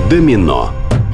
Домино.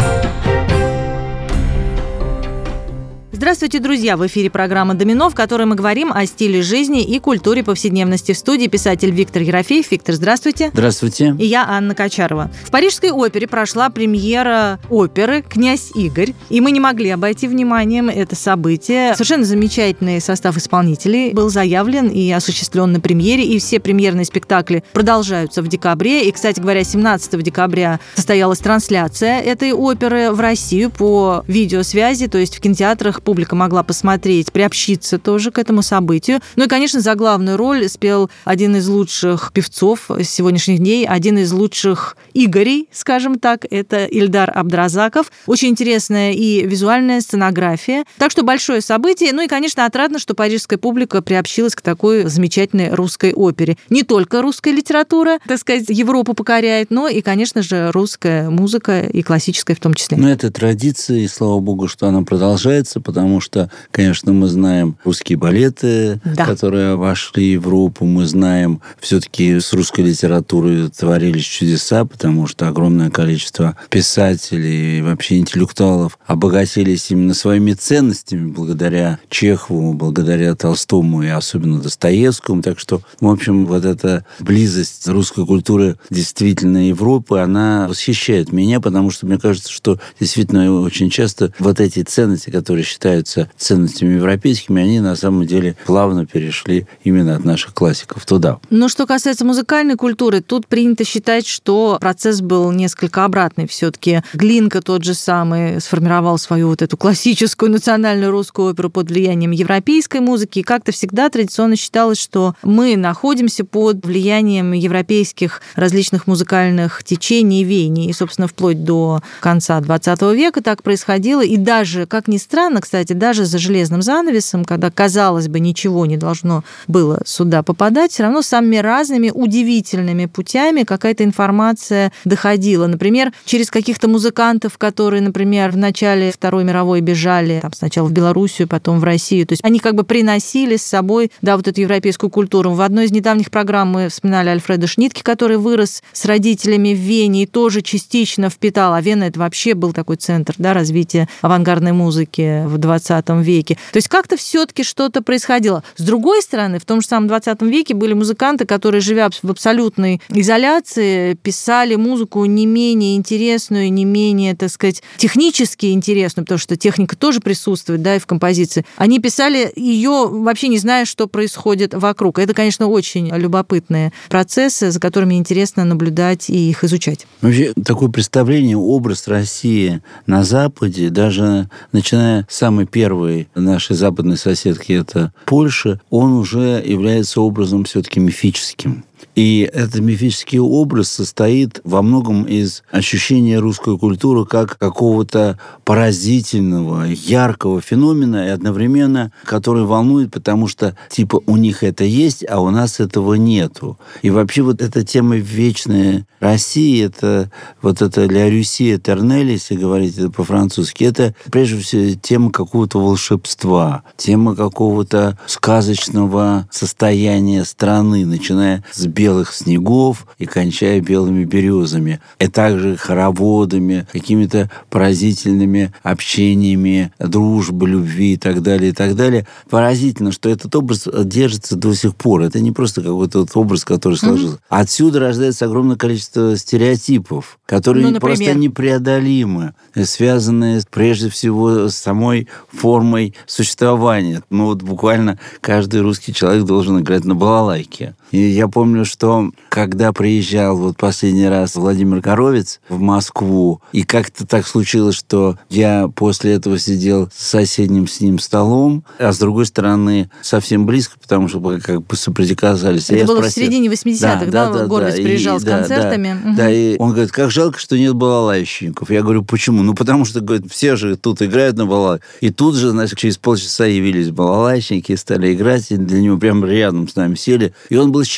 Здравствуйте, друзья! В эфире программа «Домино», в которой мы говорим о стиле жизни и культуре повседневности. В студии писатель Виктор Ерофеев. Виктор, здравствуйте. Здравствуйте. И я, Анна Качарова. В Парижской опере прошла премьера оперы «Князь Игорь». И мы не могли обойти вниманием это событие. Совершенно замечательный состав исполнителей был заявлен и осуществлен на премьере. И все премьерные спектакли продолжаются в декабре. И, кстати говоря, 17 декабря состоялась трансляция этой оперы в Россию по видеосвязи, то есть в кинотеатрах публика могла посмотреть, приобщиться тоже к этому событию. Ну и, конечно, за главную роль спел один из лучших певцов сегодняшних дней, один из лучших Игорей, скажем так, это Ильдар Абдразаков. Очень интересная и визуальная сценография. Так что большое событие. Ну и, конечно, отрадно, что парижская публика приобщилась к такой замечательной русской опере. Не только русская литература, так сказать, Европу покоряет, но и, конечно же, русская музыка и классическая в том числе. Ну, это традиция, и слава богу, что она продолжается, потому что, конечно, мы знаем русские балеты, которые вошли в Европу, мы знаем, все-таки с русской литературой творились чудеса, потому что огромное количество писателей и вообще интеллектуалов обогатились именно своими ценностями благодаря Чехову, благодаря Толстому и особенно Достоевскому. Так что, в общем, вот эта близость русской культуры действительно Европы, она восхищает меня, потому что мне кажется, что действительно очень часто вот эти ценности, которые считаются ценностями европейскими, они на самом деле плавно перешли именно от наших классиков туда. Но что касается музыкальной культуры, тут принято считать, что процесс был несколько обратный. Все-таки Глинка тот же самый сформировал свою вот эту классическую национальную русскую оперу под влиянием европейской музыки. И как-то всегда традиционно считалось, что мы находимся под влиянием европейских различных музыкальных течений и веяний. И, собственно, вплоть до конца XX века так происходило. И даже, как ни странно, кстати, даже за железным занавесом, когда, казалось бы, ничего не должно было сюда попадать, все равно самыми разными удивительными путями какая-то информация доходила. Например, через каких-то музыкантов, которые, например, в начале Второй мировой бежали там, сначала в Белоруссию, потом в Россию. То есть они как бы приносили с собой вот эту европейскую культуру. В одной из недавних программ мы вспоминали Альфреда Шнитке, который вырос с родителями в Вене и тоже частично впитал. А Вена — это вообще был такой центр развития авангардной музыки в 20 веке. То есть как-то все-таки что-то происходило. С другой стороны, в том же самом 20 веке были музыканты, которые, живя в абсолютной изоляции, писали музыку не менее интересную, не менее, так сказать, технически интересную, потому что техника тоже присутствует, и в композиции. Они писали ее, вообще не зная, что происходит вокруг. Это, конечно, очень любопытные процессы, за которыми интересно наблюдать и их изучать. Вообще, такое представление, образ России на Западе, даже начиная с самой первой нашей западной соседки, это Польша, он уже является образом все-таки мифическим. И этот мифический образ состоит во многом из ощущения русской культуры как какого-то поразительного, яркого феномена, и одновременно который волнует, потому что типа у них это есть, а у нас этого нету. И вообще вот эта тема вечной России, это вот это «La Russie éternelle», если говорить это по-французски, это прежде всего тема какого-то волшебства, тема какого-то сказочного состояния страны, начиная с белых снегов и кончая белыми березами. И также хороводами, какими-то поразительными общениями, дружбы, любви и так далее, и так далее. Поразительно, что этот образ держится до сих пор. Это не просто какой-то вот образ, который сложился. Отсюда рождается огромное количество стереотипов, которые просто непреодолимы, связанные прежде всего с самой формой существования. Вот буквально каждый русский человек должен играть на балалайке. И я помню, что когда приезжал последний раз Владимир Горовец в Москву, и как-то так случилось, что я после этого сидел с соседним с ним столом, а с другой стороны совсем близко, потому что как бы соприкасались. Это было в середине 80-х, Горовец приезжал с концертами. Да, и он говорит, как жалко, что нет балалайщиков. Я говорю, почему? Потому что, говорит, все же тут играют на балалайке. И тут же, через полчаса явились балалайщики, стали играть, и для него прямо рядом с нами сели. И он был счастлив.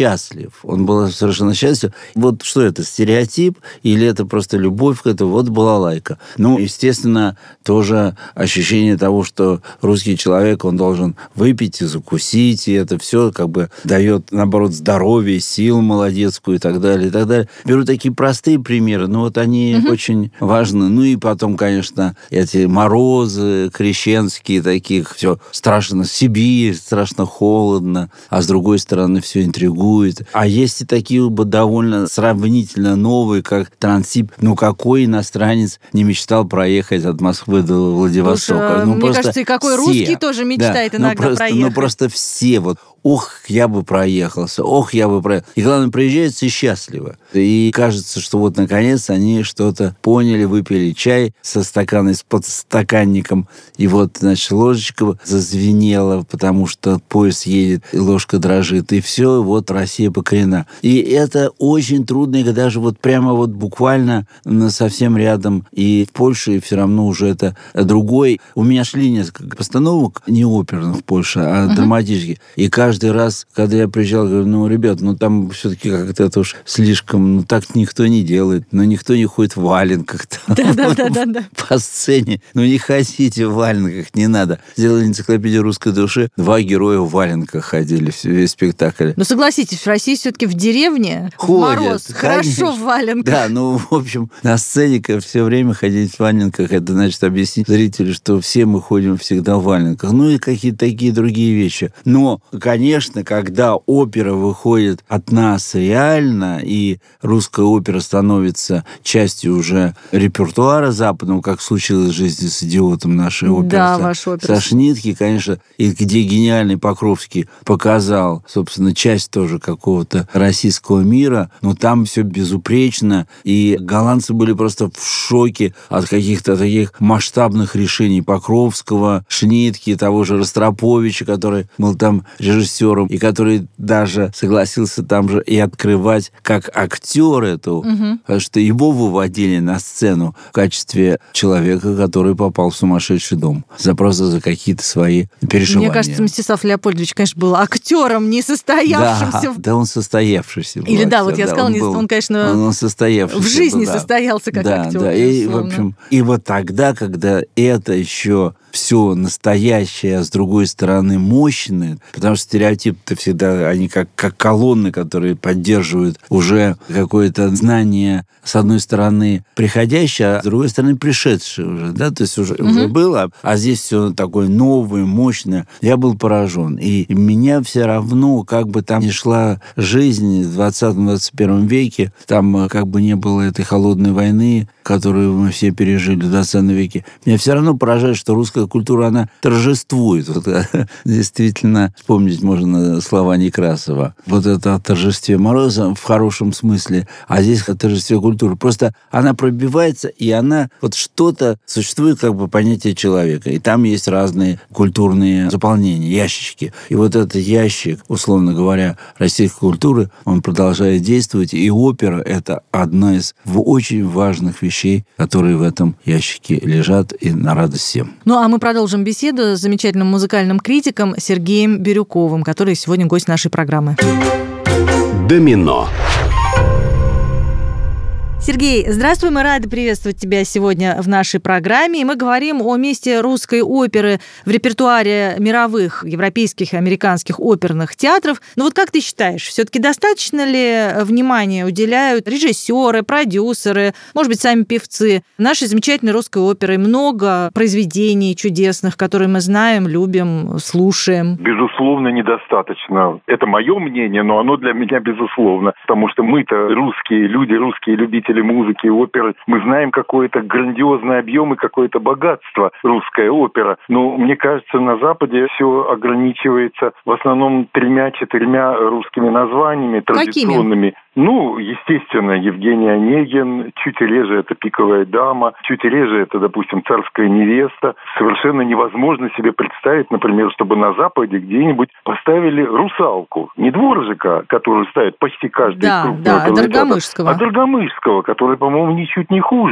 счастлив. Он был совершенно счастлив. Вот что это, стереотип или это просто любовь к этому? Вот балалайка. Ну, естественно, тоже ощущение того, что русский человек, он должен выпить и закусить, и это все как бы дает, наоборот, здоровье, силу молодецкую и так далее, и так далее. Беру такие простые примеры, но вот они очень важны. Ну и потом, конечно, эти морозы крещенские, таких, все страшно, Сибирь, страшно холодно, а с другой стороны все интригует. А есть и такие довольно сравнительно новые, как Транссиб. Ну, какой иностранец не мечтал проехать от Москвы до Владивостока? Слушай, мне кажется, и какой все. русский тоже мечтает иногда проехать. Ну, просто все вот. Ох, я бы проехался, ох, я бы проехал. И главное, приезжают все счастливо. И кажется, что вот, наконец, они что-то поняли, выпили чай со стаканом, с подстаканником, и вот, значит, ложечка зазвенела, потому что поезд едет, и ложка дрожит, и все, вот Россия покорена. И это очень трудно, и даже вот прямо вот буквально совсем рядом и в Польше, и все равно уже это другой. У меня шли несколько постановок, не оперных в Польше, а драматических. И каждый раз, когда я приезжал, говорю, ну, ребят, ну, там все-таки как-то это уж слишком, ну, так никто не делает, но никто не ходит в валенках по сцене. Ну, не ходите в валенках, не надо. Сделали энциклопедию русской души, 2 героя в валенках ходили весь спектакль. Но согласитесь, в России все-таки в деревне ходят, в мороз, хорошо в валенках. Да, ну, в общем, на сцене все время ходить в валенках, это значит объяснить зрителю, что все мы ходим всегда в валенках. Ну, и какие-то такие другие вещи. Но, конечно, когда опера выходит от нас реально, и русская опера становится частью уже репертуара западного, как случилось в жизни с «Идиотом» нашей оперы. Да, ваша опера. Со Шнитке, конечно, и где гениальный Покровский показал, собственно, часть тоже какого-то российского мира, но там все безупречно, и голландцы были просто в шоке от каких-то таких масштабных решений Покровского, Шнитки, того же Ростроповича, который был там режиссером, и который даже согласился там же и открывать как актер эту, потому что его выводили на сцену в качестве человека, который попал в сумасшедший дом. Просто за какие-то свои переживания. Мне кажется, Мстислав Леопольдович, конечно, был актером, не состоявшимся. Да, он состоявшийся был. Или актер, да, вот я сказала, он, конечно, он состоявшийся. В жизни состоялся как актер. Да, и, в общем, и вот тогда, когда это еще все настоящее, а с другой стороны мощное, потому что стереотипы-то всегда, они как колонны, которые поддерживают уже какое-то знание, с одной стороны, приходящее, а с другой стороны, пришедшее уже, да, то есть уже было, а здесь все такое новое, мощное. Я был поражен. И меня все равно, как бы там ни шла жизнь в 20-21 веке, там как бы не было этой холодной войны, которую мы все пережили в 20 веке, меня все равно поражает, что русская культура, она торжествует. Вот, действительно, вспомнить можно слова Некрасова. Вот это о торжестве Мороза в хорошем смысле, а здесь о торжестве культуры. Просто она пробивается, и она вот что-то... Существует как бы понятие человека, и там есть разные культурные заполнения, ящички. И вот этот ящик, условно говоря, российской культуры, он продолжает действовать, и опера — это одна из очень важных вещей, которые в этом ящике лежат, и на радость всем. Ну, а мы продолжим беседу с замечательным музыкальным критиком Сергеем Бирюковым, который сегодня гость нашей программы. Домино. Сергей, здравствуй, мы рады приветствовать тебя сегодня в нашей программе. И мы говорим о месте русской оперы в репертуаре мировых, европейских и американских оперных театров. Но вот как ты считаешь, все-таки достаточно ли внимания уделяют режиссеры, продюсеры, может быть, сами певцы нашей замечательной русской оперы? Много произведений чудесных, которые мы знаем, любим, слушаем. Безусловно, недостаточно. Это мое мнение, но оно для меня безусловно. Потому что мы-то русские люди, русские любители музыки, оперы, мы знаем какой-то грандиозный объем и какое-то богатство русская опера. Но мне кажется, на Западе все ограничивается в основном 3-4 русскими названиями традиционными. Какими? Ну, естественно, Евгений Онегин, чуть реже это «Пиковая дама», чуть реже это, допустим, «Царская невеста». Совершенно невозможно себе представить, например, чтобы на Западе где-нибудь поставили «Русалку». Не Дворжика, которую ставят почти каждый крупный Доргомышского. а Доргомышского, который, по-моему, ничуть не хуже.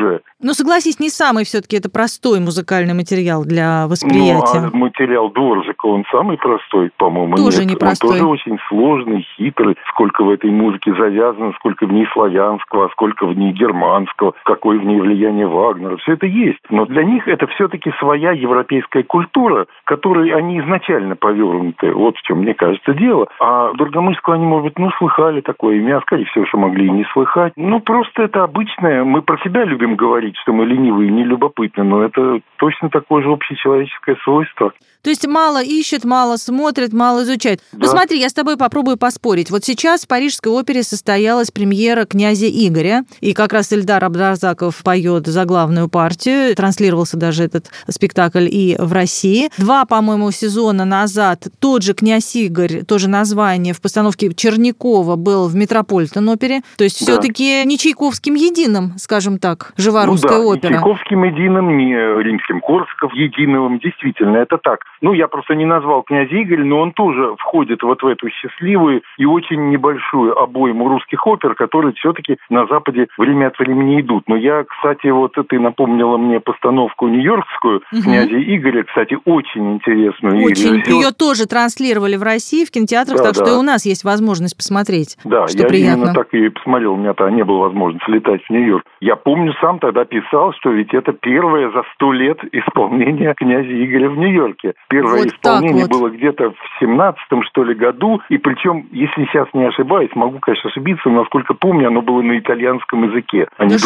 Но согласись, не самый все-таки это простой музыкальный материал для восприятия. Ну, а материал Дворжика, он самый простой, по-моему, тоже нет. непростой. Он тоже очень сложный, хитрый. Сколько в этой музыке завязано, сколько в ней славянского, а сколько в ней германского, какое в ней влияние Вагнера. Все это есть. Но для них это все-таки своя европейская культура, которой они изначально повернуты. Вот в чем, мне кажется, дело. А Доргомышского они, может быть, слыхали такое имя, скорее всего, что могли и не слыхать. Просто это обычное. Мы про себя любим говорить, что мы ленивые и нелюбопытны, но это точно такое же общечеловеческое свойство. То есть мало ищет, мало смотрит, мало изучает. Да. Ну смотри, я с тобой попробую поспорить. Вот сейчас в Парижской опере состоялась премьера «Князя Игоря», и как раз Эльдар Абдразаков поет заглавную партию. Транслировался даже этот спектакль и в России. 2, по-моему, сезона назад тот же «Князь Игорь», тоже название, в постановке Чернякова был в Метрополитен-опере. То есть все-таки не Чайковским единым, скажем так, жива русская опера. Не Чайковским единым, не Римским-Корсаков единым. Действительно, это так. Я просто не назвал «Князя Игоря», но он тоже входит вот в эту счастливую и очень небольшую обойму русских опер, которые все-таки на Западе время от времени идут. Но я, кстати, ты напомнила мне постановку нью-йоркскую «Князя Игоря», кстати, очень интересную. Очень. Ее тоже транслировали в России, в кинотеатрах, так что и у нас есть возможность посмотреть. Да, что я приятно. именно так и посмотрел. У меня-то не было возможности летать в Нью-Йорк. Я помню, сам тогда писал, что ведь это первое за 100 лет исполнение «Князя Игоря» в Нью-Йорке. Первое исполнение было где-то в 17-м, что ли, году. И причем, если сейчас не ошибаюсь, могу, конечно, ошибиться, но, насколько помню, оно было на итальянском языке. Они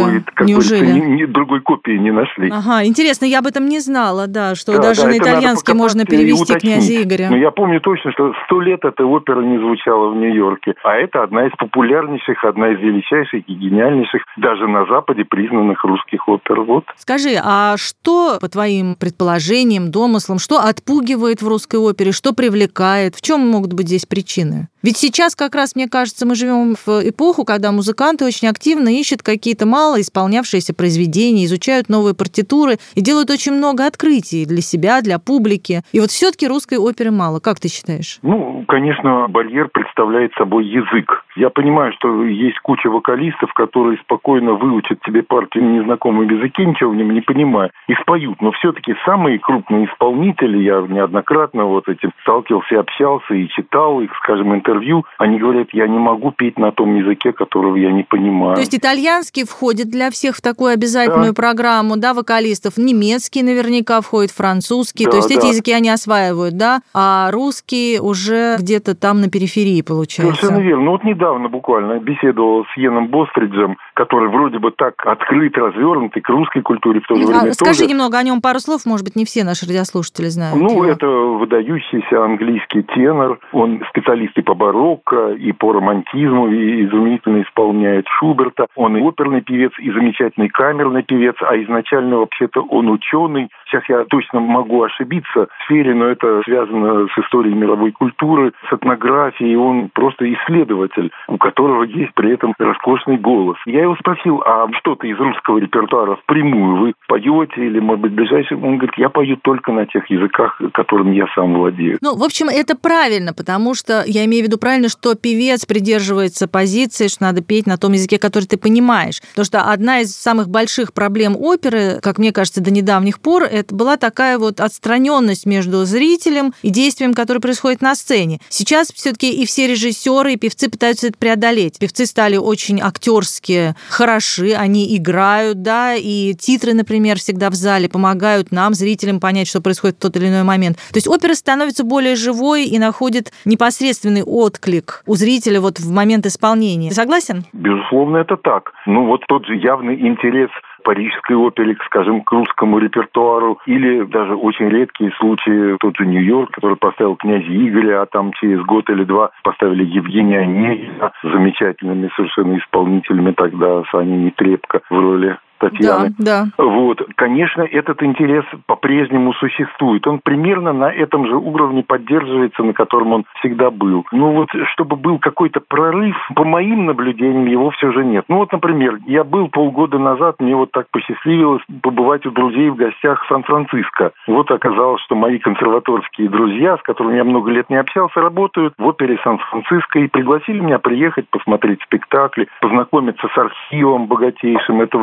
другой копии не нашли. Ага, интересно, я об этом не знала, что даже на итальянский можно перевести «Князя Игоря». Но я помню точно, что 100 лет эта опера не звучала в Нью-Йорке. А это одна из популярнейших, одна из величайших и гениальнейших, даже на Западе признанных русских опер. Скажи, а что, по твоим предположениям, домыслам, что отпугивает в русской опере, что привлекает, в чем могут быть здесь причины? Ведь сейчас как раз, мне кажется, мы живем в эпоху, когда музыканты очень активно ищут какие-то мало исполнявшиеся произведения, изучают новые партитуры и делают очень много открытий для себя, для публики. И вот все-таки русской оперы мало. Как ты считаешь? Конечно, барьер представляет собой язык. Я понимаю, что есть куча вокалистов, которые спокойно выучат тебе партию на незнакомом языке, ничего в нем не понимая, и споют. Но все-таки самые крупные исполнители, я неоднократно этим сталкивался и общался, и читал их, скажем, интервью, они говорят, я не могу петь на том языке, которого я не понимаю. То есть итальянский входит для всех в такую обязательную программу, вокалистов, немецкий наверняка входит, французский, то есть эти языки они осваивают, а русский уже где-то там на периферии получается. Совершенно верно. Недавно буквально беседовал с Йеном Бостриджем, который вроде бы так открыт, развернутый к русской культуре в то же время. Скажи немного о нем пару слов, может быть, не все наши радиослушатели знают. Это выдающийся английский тенор, он специалист и по барокко, и по романтизму, и изумительно исполняет Шуберта. Он и оперный певец, и замечательный камерный певец, а изначально вообще-то он ученый. Сейчас я точно могу ошибиться в сфере, но это связано с историей мировой культуры, с этнографией. Он просто исследователь, у которого есть при этом роскошный голос. Я его спросил, а что-то из русского репертуара впрямую вы поете или, может быть, ближайший? Он говорит, я пою только на тех языках, которым я сам владею. В общем, это правильно, потому что, я имею в виду правильно, что певец придерживается позиции, что надо петь на том языке, который ты понимаешь. Потому что одна из самых больших проблем оперы, как мне кажется, до недавних пор, это была такая отстраненность между зрителем и действием, которое происходит на сцене. Сейчас все-таки и все режиссеры, и певцы пытаются это преодолеть. Певцы стали очень актерски хороши, они играют, и титры, например, всегда в зале помогают нам, зрителям, понять, что происходит в тот или иной момент. То есть опера становится более живой и находит непосредственный отклик у зрителя в момент исполнения. Ты согласен? Безусловно, это так. Тот же явный интерес парижской опере, скажем, к русскому репертуару, или даже очень редкие случаи, тот же Нью-Йорк, который поставил «Князя Игоря», а там через год или два поставили Евгения Онегина с замечательными совершенно исполнителями тогда, с Аней Нетребко в роли Татьяны. Да. Конечно, этот интерес по-прежнему существует. Он примерно на этом же уровне поддерживается, на котором он всегда был. Чтобы был какой-то прорыв, по моим наблюдениям, его все же нет. Например, я был полгода назад, мне так посчастливилось побывать у друзей в гостях в Сан-Франциско. Оказалось, что мои консерваторские друзья, с которыми я много лет не общался, работают в опере Сан-Франциско и пригласили меня приехать, посмотреть спектакли, познакомиться с архивом богатейшим этого театра.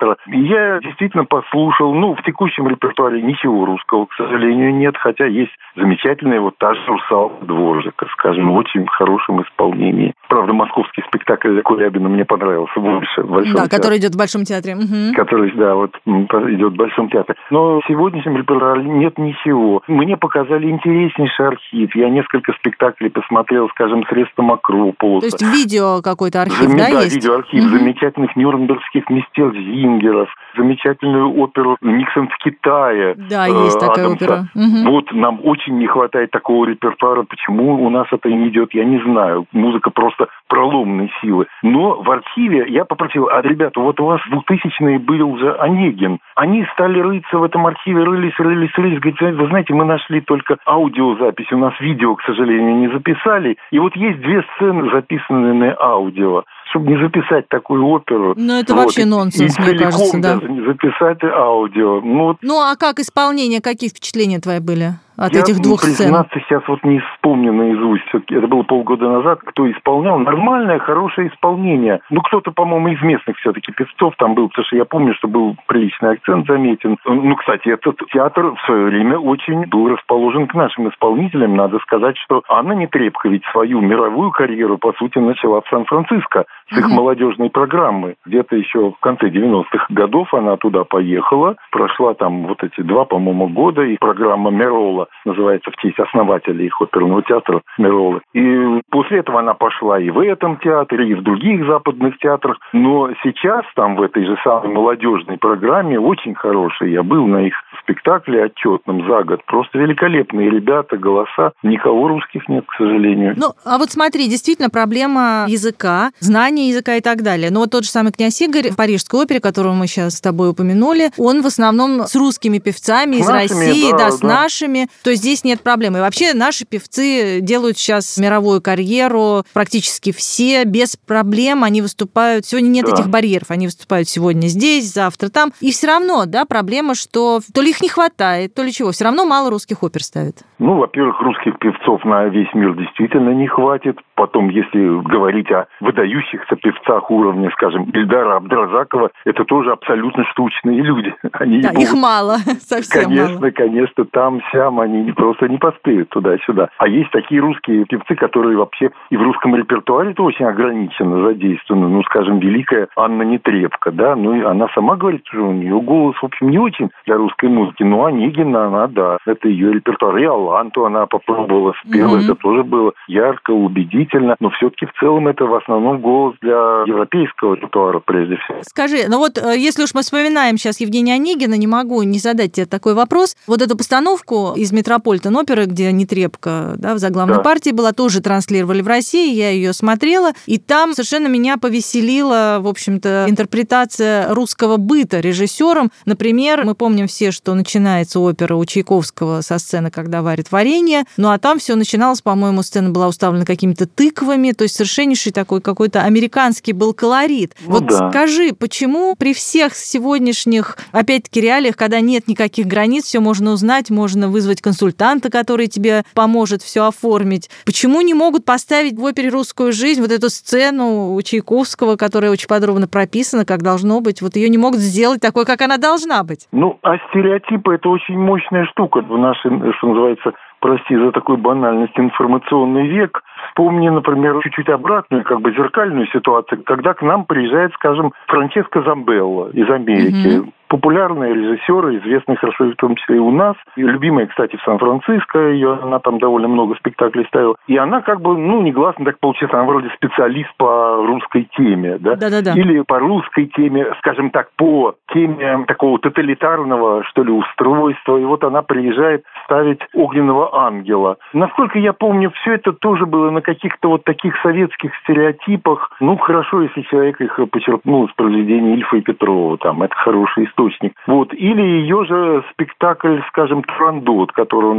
театра. И я действительно послушал, в текущем репертуаре ничего русского, к сожалению, нет, хотя есть замечательная вот та же «Русалка» Дворжика, скажем, в очень хорошем исполнении. Правда, московский спектакль Кулябина мне понравился больше в Большом театре. Который идет в Большом театре. Угу. Который, идет в Большом театре. Но в сегодняшнем репертуаре нет ничего. Мне показали интереснейший архив. Я несколько спектаклей посмотрел, скажем, «Средством Акрополуса». То есть видео какой-то архив, да, есть? Видеоархив замечательных нюрнбергских мистер Зингеров, замечательную оперу «Никсон в Китае». Да, есть такая опера. Угу. Вот нам очень не хватает такого репертуара. Почему у нас это не идет, я не знаю. Музыка просто проломной силы. Но в архиве я попросил, ребята, вот у вас в 2000-е был уже Онегин. Они стали рыться в этом архиве, рылись. Говорят, вы знаете, мы нашли только аудиозапись, у нас видео, к сожалению, не записали. И вот есть 2 сцены, записанные на аудио. Чтобы не записать такую оперу. Это вообще нонсенс, мне кажется, да. Не записать аудио. А как исполнение, какие впечатления твои были от этих 2 сцен? Признаться, сейчас не вспомню наизусть. Это было полгода назад. Кто исполнял? Нормальное, хорошее исполнение. Кто-то, по-моему, из местных все-таки певцов там был, потому что я помню, что был приличный акцент заметен. Кстати, этот театр в свое время очень был расположен к нашим исполнителям. Надо сказать, что Анна Нетребко ведь свою мировую карьеру, по сути, начала в Сан-Франциско с их молодежной программы. Где-то еще в конце 90-х годов она туда поехала. Прошла там вот эти 2, по-моему, года. И программа Меролла называется в честь основателя их оперного театра Мероллы. И после этого она пошла и в этом театре, и в других западных театрах. Но сейчас там в этой же самой молодежной программе очень хорошие. Я был на их спектакле отчетном за год. Просто великолепные ребята, голоса. Никого русских нет, к сожалению. А вот смотри, действительно проблема языка, знания языка и так далее. Но вот тот же самый князь Игорь в Парижской опере, которую мы сейчас с тобой упомянули, он в основном с русскими певцами из России, с нашими. То есть здесь нет проблем. И вообще наши певцы делают сейчас мировую карьеру, практически все, без проблем. Они выступают. Сегодня нет этих барьеров. Они выступают сегодня здесь, завтра там. И все равно, проблема, что то ли их не хватает, то ли чего. Все равно мало русских опер ставят. Во-первых, русских певцов на весь мир действительно не хватит. Потом, если говорить о выдающихся певцах уровня, скажем, Ильдара Абдразакова, это тоже абсолютно штучные люди. Их мало, совсем мало. Конечно, там-сям они просто не поспеют туда-сюда. А есть такие русские певцы, которые вообще и в русском репертуаре-то очень ограниченно задействованы. Скажем, великая Анна Нетребко, да, и она сама говорит, что у нее голос, в общем, не очень для русской музыки. Онегина, она, это ее репертуар. И Аланту она попробовала, спела, это тоже было ярко, убедительно. Но все-таки в целом это в основном голос для европейского репертуара, прежде всего. Скажи, если уж мы вспоминаем сейчас Евгения Онегина, не могу не задать тебе такой вопрос. Вот эту постановку из Метрополитен-оперы, где Нетребко, в заглавной партии была, тоже транслировали в России, я ее смотрела, и там совершенно меня повеселила, в общем-то, интерпретация русского быта режиссером. Например, мы помним все, что начинается опера у Чайковского со сцены, когда варит варенье, а там все начиналось, по-моему, сцена была уставлена какими-то тыквами, то есть совершеннейший такой какой-то американский был колорит. Скажи, почему при всех сегодняшних, опять-таки, реалиях, когда нет никаких границ, все можно узнать, можно вызвать консультанта, который тебе поможет все оформить, почему не могут поставить в опере «Русскую жизнь» вот эту сцену у Чайковского, которая очень подробно прописана, как должно быть, ее не могут сделать такой, как она должна быть? Стереотипы – это очень мощная штука в нашем, что называется, прости за такую банальность, информационный век. Вспомни, например, чуть-чуть обратную, зеркальную ситуацию, когда к нам приезжает, скажем, Франческо Замбелла из Америки. Популярная режиссер, известная хорошо в том числе и у нас. И любимая, кстати, в Сан-Франциско. Она там довольно много спектаклей ставила. И она негласно так получается, она вроде специалист по русской теме, да? Да-да-да. Или по русской теме, скажем так, по теме такого тоталитарного, что ли, устройства. И вот она приезжает ставить «Огненного ангела». Насколько я помню, все это тоже было на каких-то таких советских стереотипах. Хорошо, если человек их почерпнул из произведений Ильфа и Петрова. Это хороший история. Или ее же спектакль, скажем, «Турандот», который у нас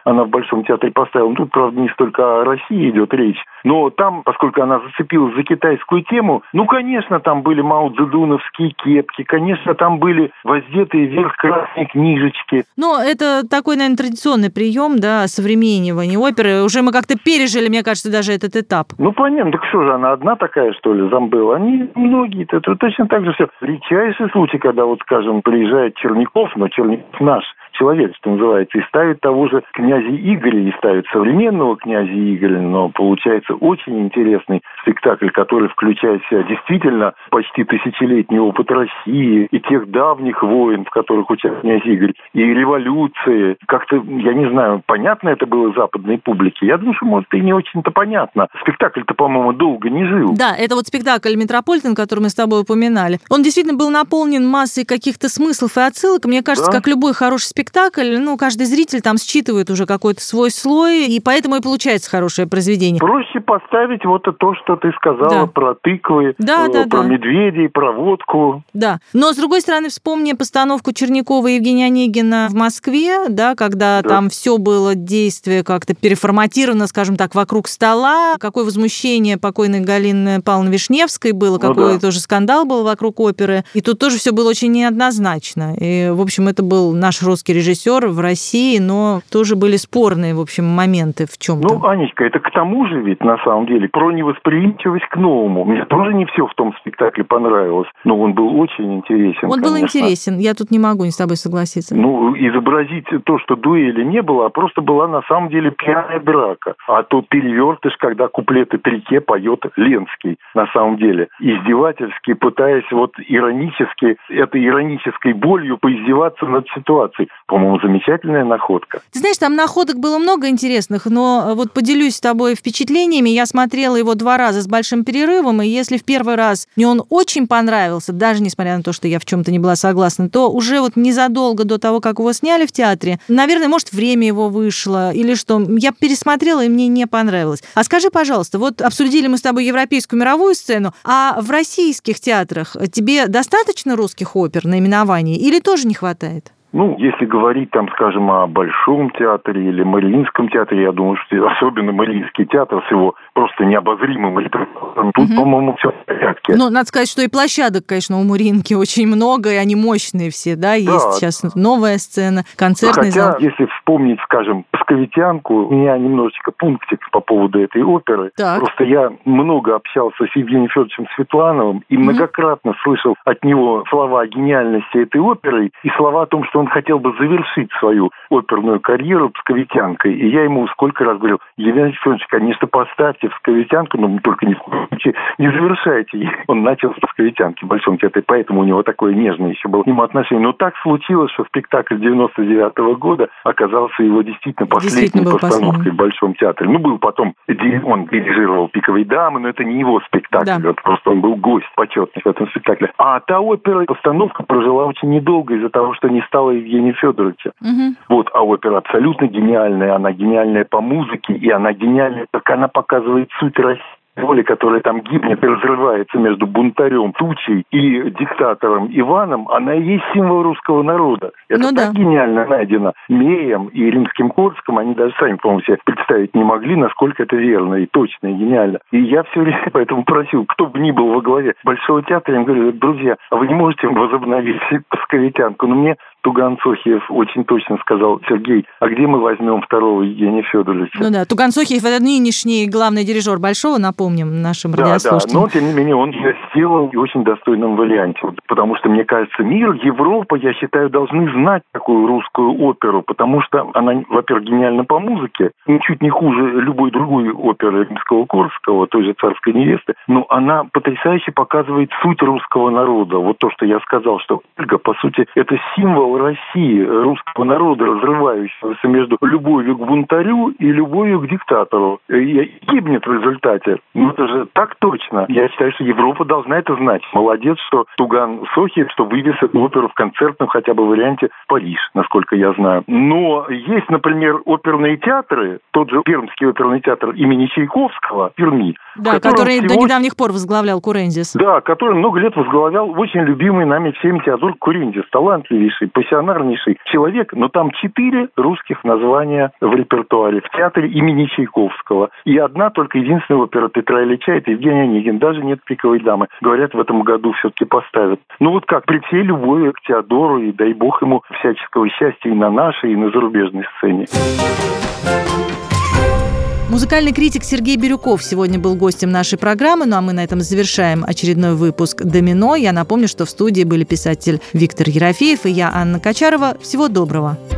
она в Большом театре поставила. Тут, правда, не столько о России идет речь, но там, поскольку она зацепилась за китайскую тему, конечно, там были мао-цзэдуновские кепки, конечно, там были воздетые вверх красные книжечки. Но это такой, наверное, традиционный прием, да, современнивания оперы. Уже мы как-то пережили, мне кажется, даже этот этап. Понятно, так что же, она одна такая, что ли, Замбелла? Они многие-то, это точно так же все. Редчайший случай, когда, скажем, приезжает Черняков, но Черняков наш человек, что называется, и ставит того же князя Игоря, и ставит современного князя Игоря, но получается очень интересный спектакль, который включает в себя действительно почти тысячелетний опыт России и тех давних войн, в которых участвовал князь Игорь, и революции. Как-то, я не знаю, понятно это было западной публике? Я думаю, что, может, и не очень-то понятно. Спектакль-то, по-моему, долго не жил. Да, это спектакль «Метрополитен», который мы с тобой упоминали. Он действительно был наполнен массой каких-то смыслов и отсылок. Мне кажется, как любой хороший спектакль, каждый зритель там считывает уже какой-то свой слой, и поэтому и получается хорошее произведение. Проще поставить то, что ты сказала про тыквы, про медведей, про водку. Да, но с другой стороны, вспомни постановку Чернякова и Евгения Онегина в Москве, когда там все было действие как-то переформатировано, скажем так, вокруг стола, какое возмущение покойной Галины Павловны Вишневской было, какой тоже скандал был вокруг оперы, и тут тоже все было очень неоднозначно. И, в общем, это был наш русский режиссер в России, но тоже были спорные, в общем, моменты в чем-то. Анечка, это к тому же ведь, на самом деле, про невосприимчивость к новому. Мне тоже не все в том спектакле понравилось, но он был очень интересен. Он был интересен, я тут не могу с тобой согласиться. Изобразить то, что дуэли не было, а просто была на самом деле пьяная драка. А тот перевертыш, когда куплеты Трике поет Ленский, на самом деле, издевательски, пытаясь иронически, этой иронической болью поиздеваться над ситуацией. По-моему, замечательная находка. Ты знаешь, там находок было много интересных, но поделюсь с тобой впечатлениями. Я смотрела его 2 раза с большим перерывом, и если в первый раз мне он очень понравился, даже несмотря на то, что я в чем-то не была согласна, то уже незадолго до того, как его сняли в театре, наверное, может, время его вышло или что, я пересмотрела, и мне не понравилось. А скажи, пожалуйста, обсудили мы с тобой европейскую мировую сцену, а в российских театрах тебе достаточно русских опер, наименований, или тоже не хватает? Если говорить, скажем, о Большом театре или Мариинском театре, я думаю, что особенно Мариинский театр с его просто необозримым репертуаром, тут, по-моему, все в порядке. Надо сказать, что и площадок, конечно, у Мариинки очень много, и они мощные все, да? Есть сейчас новая сцена, концертный зал. Если вспомнить, скажем, «Псковитянку», у меня немножечко пунктик по поводу этой оперы. Так. Просто я много общался с Евгением Федоровичем Светлановым и многократно слышал от него слова о гениальности этой оперы и слова о том, что он хотел бы завершить свою оперную карьеру «Псковитянкой». И я ему сколько раз говорил: Евгений Федорович, конечно, поставьте «Псковитянку», но только ни в коем случае не завершайте. Он начал с «Псковитянки» в Большом театре, поэтому у него такое нежное еще было к нему отношение. Но так случилось, что спектакль 99-го года оказался его действительно последней постановкой в Большом театре. Был потом, он дирижировал «Пиковые дамы», но это не его спектакль, просто он был гость почетный в этом спектакле. А та опера, постановка прожила очень недолго из-за того, что не стало Евгения Федоровича. А опера абсолютно гениальная, она гениальная по музыке, и она гениальная, как она показывает суть России. Воля, которая там гибнет и разрывается между бунтарем Тучей и диктатором Иваном, она и есть символ русского народа. Это так гениально найдено Меем и Римским-Корским, они даже сами, по-моему, себе представить не могли, насколько это верно и точно, и гениально. И я все время поэтому просил, кто бы ни был во главе Большого театра, я им говорю: друзья, а вы не можете возобновить «Псковитянку»? Мне Туган Сохиев очень точно сказал: Сергей, а где мы возьмем второго Евгения Федоровича? Туган Сохиев — это нынешний главный дирижер Большого, напомним нашим радиослушателям. Но тем не менее он ее сделал в очень достойном варианте. Потому что, мне кажется, мир, Европа, я считаю, должны знать такую русскую оперу, потому что она, во-первых, гениальна по музыке, чуть не хуже любой другой оперы Римского-Корского, той же «Царской невесты», но она потрясающе показывает суть русского народа. То, что я сказал, что Ольга, по сути, это символ России, русского народа, разрывающегося между любовью к бунтарю и любовью к диктатору. И гибнет в результате. Это же так точно. Я считаю, что Европа должна это знать. Молодец, что Туган Сохиев, что вывез эту оперу в концертном хотя бы варианте в Париж, насколько я знаю. Но есть, например, оперные театры, тот же Пермский оперный театр имени Чайковского в Перми. Который до недавних пор возглавлял Курендис. Который много лет возглавлял очень любимый нами всеми Теодор Курендис, талантливейший, по пассионарнейший человек, но там 4 русских названия в репертуаре в театре имени Чайковского. И одна только единственная опера Петра Ильича – это Евгений Онегин. Даже нет «Пиковой дамы». Говорят, в этом году все-таки поставят. Ну вот как, при всей любви к Теодору, и дай бог ему всяческого счастья и на нашей, и на зарубежной сцене. Музыкальный критик Сергей Бирюков сегодня был гостем нашей программы, ну а мы на этом завершаем очередной выпуск «Домино». Я напомню, что в студии были писатель Виктор Ерофеев и я, Анна Качарова. Всего доброго.